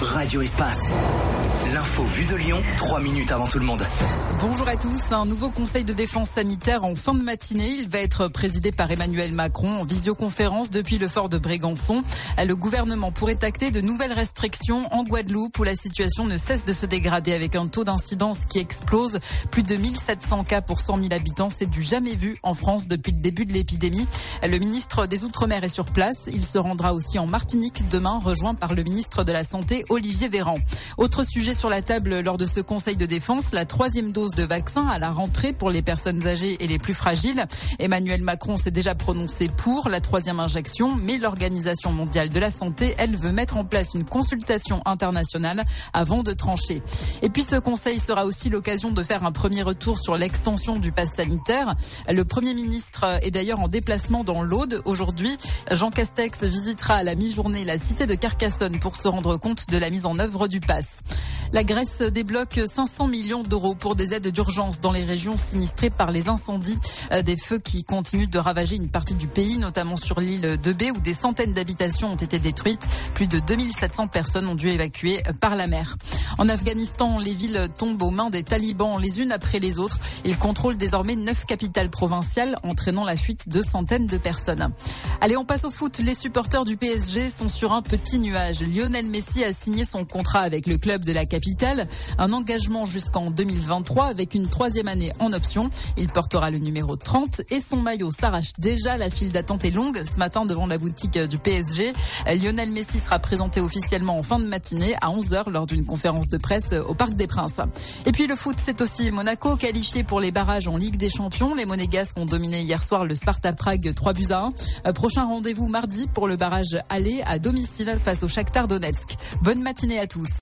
Radio Espace. L'info vue de Lyon, 3 minutes avant tout le monde. Bonjour à tous. Un nouveau conseil de défense sanitaire en fin de matinée. Il va être présidé par Emmanuel Macron en visioconférence depuis le fort de Brégançon. Le gouvernement pourrait acter de nouvelles restrictions en Guadeloupe où la situation ne cesse de se dégrader avec un taux d'incidence qui explose. Plus de 1700 cas pour 100 000 habitants. C'est du jamais vu en France depuis le début de l'épidémie. Le ministre des Outre-mer est sur place. Il se rendra aussi en Martinique demain, rejoint par le ministre de la Santé, Olivier Véran. Autre sujet sur la table lors de ce conseil de défense, la 3e dose de vaccin à la rentrée pour les personnes âgées et les plus fragiles. Emmanuel Macron s'est déjà prononcé pour la 3e injection, mais l'Organisation mondiale de la santé, elle, veut mettre en place une consultation internationale avant de trancher. Et puis ce conseil sera aussi l'occasion de faire un premier retour sur l'extension du pass sanitaire. Le Premier ministre est d'ailleurs en déplacement dans l'Aude aujourd'hui. Jean Castex visitera à la mi-journée la cité de Carcassonne pour se rendre compte de la mise en œuvre du pass. La Grèce débloque 500 millions d'euros pour des aides d'urgence dans les régions sinistrées par les incendies. Des feux qui continuent de ravager une partie du pays, notamment sur l'île de Bé où des centaines d'habitations ont été détruites. Plus de 2700 personnes ont dû évacuer par la mer. En Afghanistan, les villes tombent aux mains des talibans les unes après les autres. Ils contrôlent désormais 9 capitales provinciales, entraînant la fuite de centaines de personnes. Allez, on passe au foot. Les supporters du PSG sont sur un petit nuage. Lionel Messi a signé son contrat avec le club de la capitale. Un engagement jusqu'en 2023 avec une 3e année en option. Il portera le numéro 30 et son maillot s'arrache déjà. La file d'attente est longue ce matin devant la boutique du PSG. Lionel Messi sera présenté officiellement en fin de matinée à 11h lors d'une conférence de presse au Parc des Princes. Et puis le foot, c'est aussi Monaco qualifié pour les barrages en Ligue des Champions. Les Monégasques ont dominé hier soir le Sparta Prague 3-1. Prochain rendez-vous mardi pour le barrage aller à domicile face au Shakhtar Donetsk. Bonne matinée à tous.